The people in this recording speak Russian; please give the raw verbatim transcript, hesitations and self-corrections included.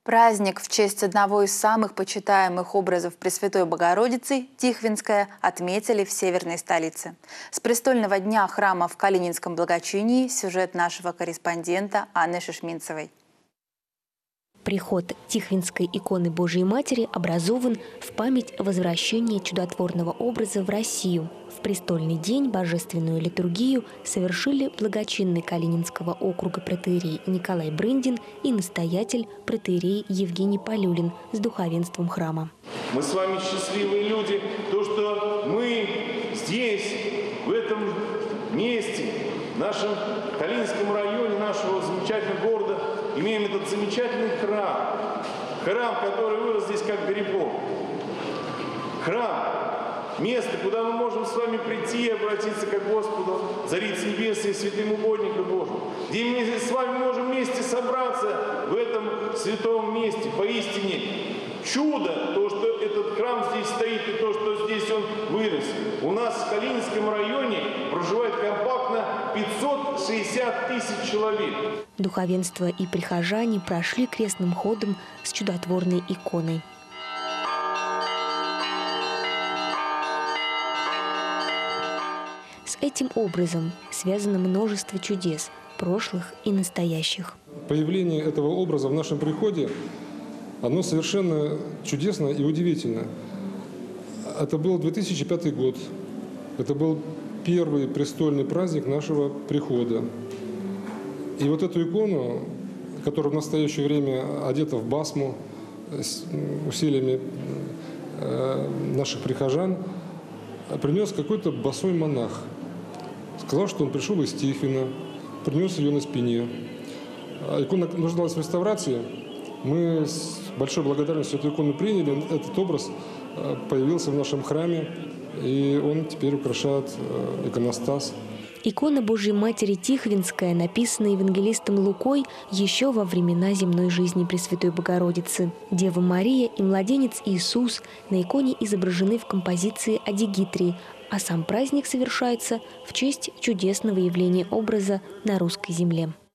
Праздник в честь одного из самых почитаемых образов Пресвятой Богородицы, Тихвинская, отметили в северной столице. С престольного дня храма в Калининском благочинии сюжет нашего корреспондента Анны Шишминцевой. Приход Тихвинской иконы Божией Матери образован в память возвращения чудотворного образа в Россию. В престольный день божественную литургию совершили благочинный Калининского округа протоиерей Николай Брындин и настоятель протоиерей Евгений Полюлин с духовенством храма. Мы с вами счастливые люди, то, что мы здесь, в этом месте, в нашем Калининском районе нашего замечательного города, имеем этот замечательный храм. Храм, который вырос здесь как грибок. Храм. Место, куда мы можем с вами прийти и обратиться к Господу, Царице Небесной, святым угоднику Божьему. Где мы с вами можем вместе собраться в этом святом месте. Поистине чудо, то, что этот храм здесь стоит, и то, что здесь он вырос. У нас в Калининском районе проживает компактно пятьсот шестьдесят тысяч человек. Духовенство и прихожане прошли крестным ходом с чудотворной иконой. С этим образом связано множество чудес, прошлых и настоящих. Появление этого образа в нашем приходе, оно совершенно чудесно и удивительно. Это был две тысячи пятый год. Это был первый престольный праздник нашего прихода. И вот эту икону, которая в настоящее время одета в басму с усилиями наших прихожан, принес какой-то босой монах. Сказал, что он пришел из Тихвина, принес ее на спине. Икона нуждалась в реставрации. Мы с большой благодарностью эту икону приняли. Этот образ появился в нашем храме, и он теперь украшает иконостас. Икона Божьей Матери Тихвинская написана евангелистом Лукой еще во времена земной жизни Пресвятой Богородицы. Дева Мария и младенец Иисус на иконе изображены в композиции о Дигитрии, а сам праздник совершается в честь чудесного явления образа на русской земле.